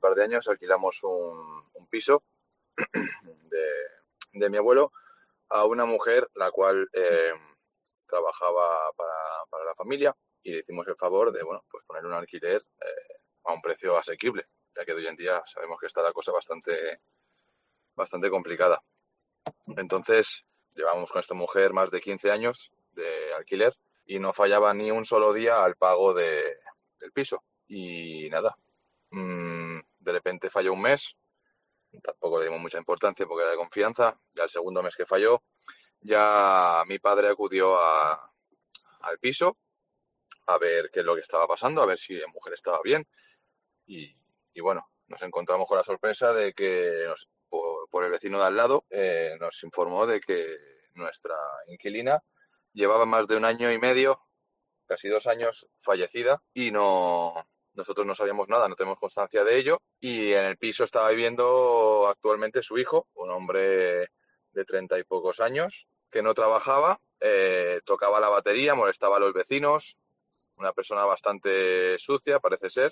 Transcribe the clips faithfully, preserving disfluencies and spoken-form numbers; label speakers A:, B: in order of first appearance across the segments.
A: par de años alquilamos un, un piso de, de mi abuelo a una mujer la cual eh, trabajaba para, para la familia y le hicimos el favor de, bueno, pues poner un alquiler eh, a un precio asequible, ya que de hoy en día sabemos que está la cosa bastante, bastante complicada. Entonces, llevamos con esta mujer más de quince años de alquiler y no fallaba ni un solo día al pago de, del piso. Y nada, mmm, de repente falló un mes, tampoco le dimos mucha importancia porque era de confianza, y al segundo mes que falló, ya mi padre acudió a, al piso a ver qué es lo que estaba pasando, a ver si la mujer estaba bien. Y, y bueno, nos encontramos con la sorpresa de que nos, por, por, el vecino de al lado eh, nos informó de que nuestra inquilina llevaba más de un año y medio, casi dos años, fallecida y no nosotros no sabíamos nada, no tenemos constancia de ello y en el piso estaba viviendo actualmente su hijo, un hombre de treinta y pocos años que no trabajaba, eh, tocaba la batería, molestaba a los vecinos, una persona bastante sucia parece ser,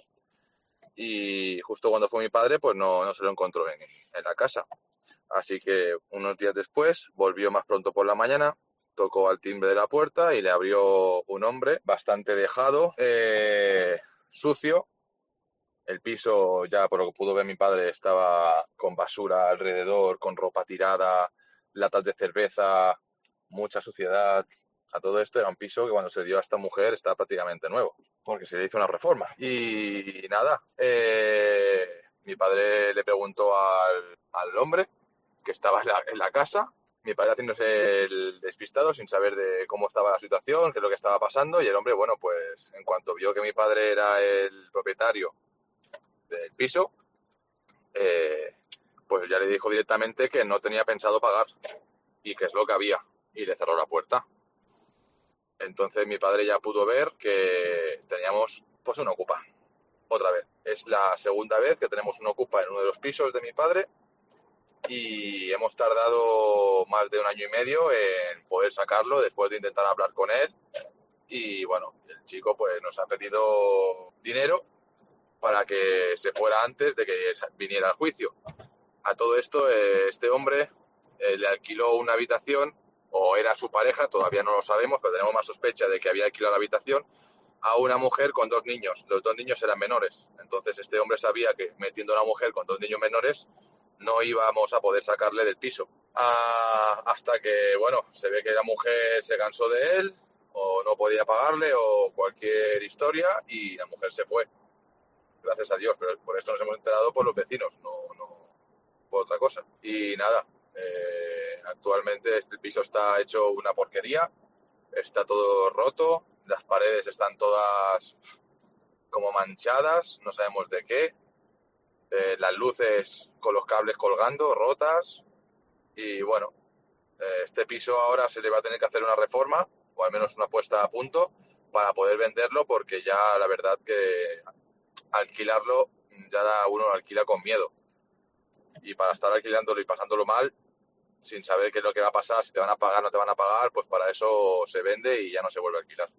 A: y justo cuando fue mi padre pues no, no se lo encontró en, en la casa. Así que unos días después volvió más pronto por la mañana, tocó al timbre de la puerta y le abrió un hombre bastante dejado, eh, sucio. El piso, ya por lo que pudo ver mi padre, estaba con basura alrededor, con ropa tirada, latas de cerveza, mucha suciedad. A todo esto era un piso que cuando se dio a esta mujer estaba prácticamente nuevo, porque se le hizo una reforma. Y nada, eh, mi padre le preguntó al, al hombre que estaba en la, en la casa, mi padre haciéndose el despistado sin saber de cómo estaba la situación, qué es lo que estaba pasando, y el hombre, bueno, pues en cuanto vio que mi padre era el propietario del piso, eh, pues ya le dijo directamente que no tenía pensado pagar y que es lo que había, y le cerró la puerta. Entonces mi padre ya pudo ver que teníamos pues un ocupa, otra vez. Es la segunda vez que tenemos un ocupa en uno de los pisos de mi padre y hemos tardado más de un año y medio en poder sacarlo después de intentar hablar con él. Y bueno, el chico pues nos ha pedido dinero para que se fuera antes de que viniera al juicio. A todo esto, eh, este hombre eh, le alquiló una habitación, o era su pareja, todavía no lo sabemos, pero tenemos más sospecha de que había alquilado la habitación a una mujer con dos niños. Los dos niños eran menores. Entonces este hombre sabía que metiendo a una mujer con dos niños menores no íbamos a poder sacarle del piso. Ah, hasta que, bueno, se ve que la mujer se cansó de él, o no podía pagarle, o cualquier historia, y la mujer se fue. Gracias a Dios, pero por esto nos hemos enterado por los vecinos, no, no por otra cosa. Y nada, eh, actualmente este piso está hecho una porquería, está todo roto, las paredes están todas como manchadas, no sabemos de qué, eh, las luces con los cables colgando, rotas, y bueno, eh, este piso ahora se le va a tener que hacer una reforma, o al menos una puesta a punto, para poder venderlo, porque ya la verdad que alquilarlo, ya uno lo alquila con miedo. Y para estar alquilándolo y pasándolo mal, sin saber qué es lo que va a pasar, si te van a pagar o no te van a pagar, pues para eso se vende y ya no se vuelve a alquilar.